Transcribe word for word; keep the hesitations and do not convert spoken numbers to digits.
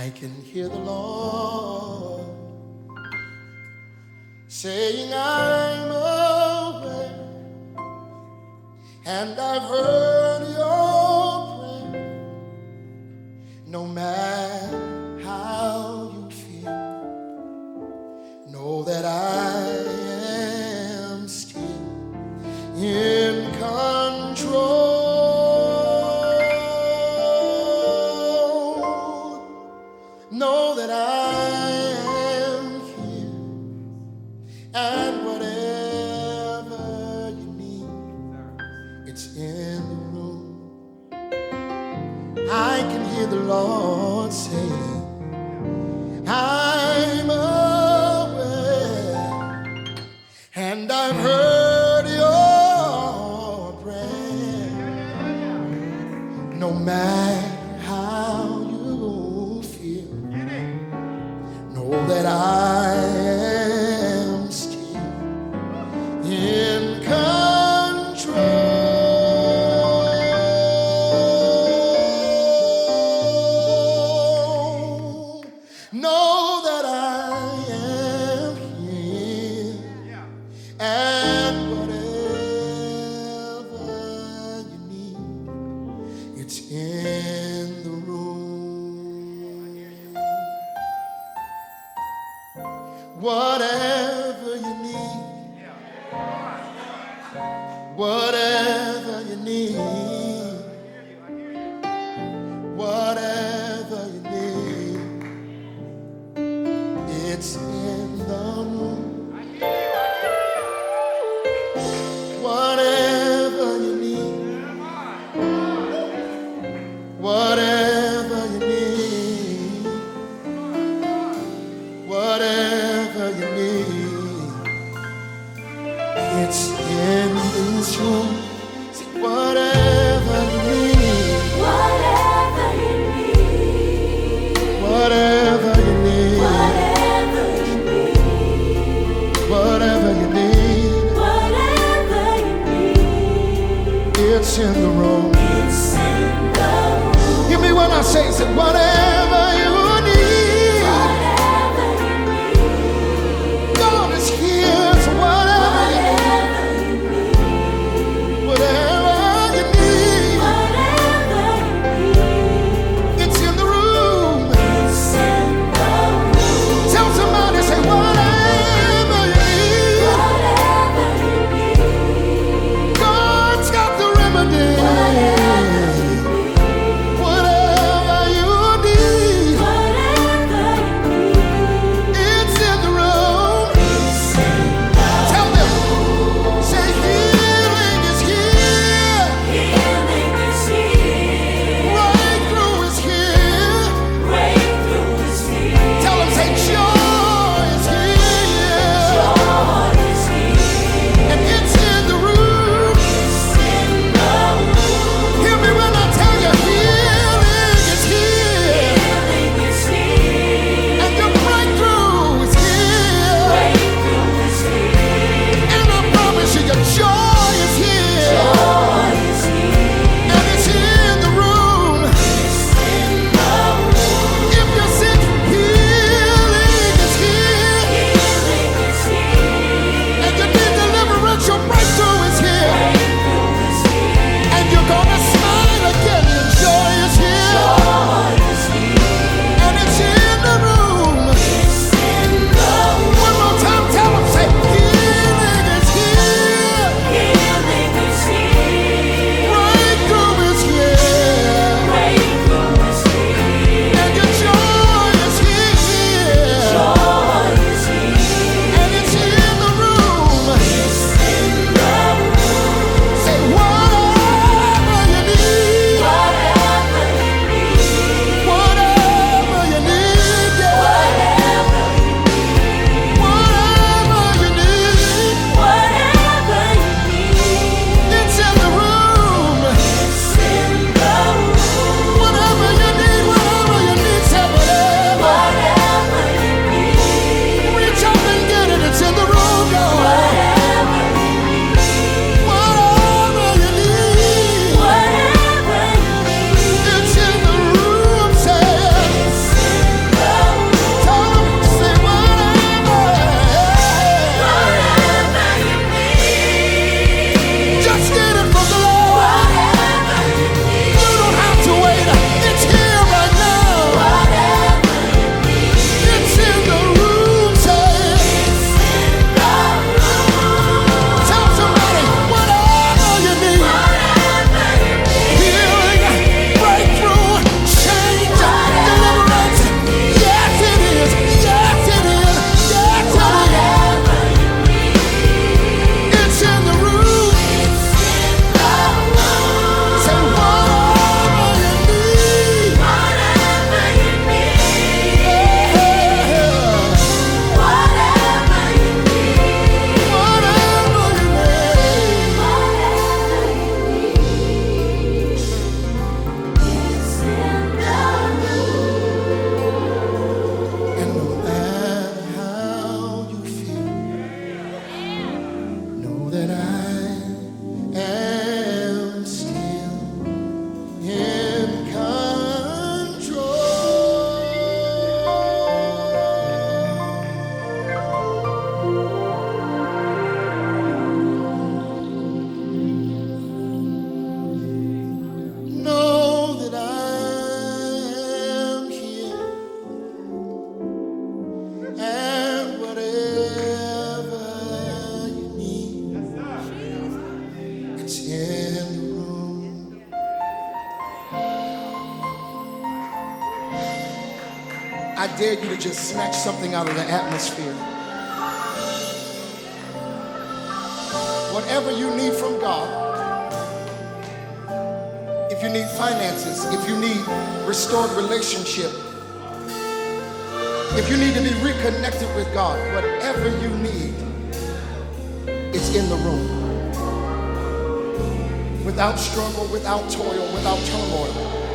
I can hear the Lord saying, I'm aware, and I've heard your prayer. No matter how you feel, know that I am still in control. Know that I am here, and whatever you need, it's in the room. I can hear the Lord saying, I'm aware, and I've heard your prayer. No matter how you feel, know that I am still in control. Know that I am here, and whatever you need, it's in the room. Whatever you need, whatever you need, whatever you need, it's in the room. Whatever you need, whatever you need, whatever you need, it's in this room. Say, whatever you need, Whatever you need, whatever you need, whatever you need, whatever you need, whatever you need, it's in the room. it's in the room. Hear me when I say, say, whatever you need, Whatever you need, God is here. So whatever you need, whatever you whatever you need, need, whatever you need, it's in the room. it's in the room. Tell somebody, say, whatever you need, Whatever you need, God's got the remedy. whatever you need, Whatever you need, I dare you to just snatch something out of the atmosphere. Whatever you need from God, if you need finances, if you need restored relationship, if you need to be reconnected with God, whatever you need, it's in the room. Without struggle, without toil, without turmoil.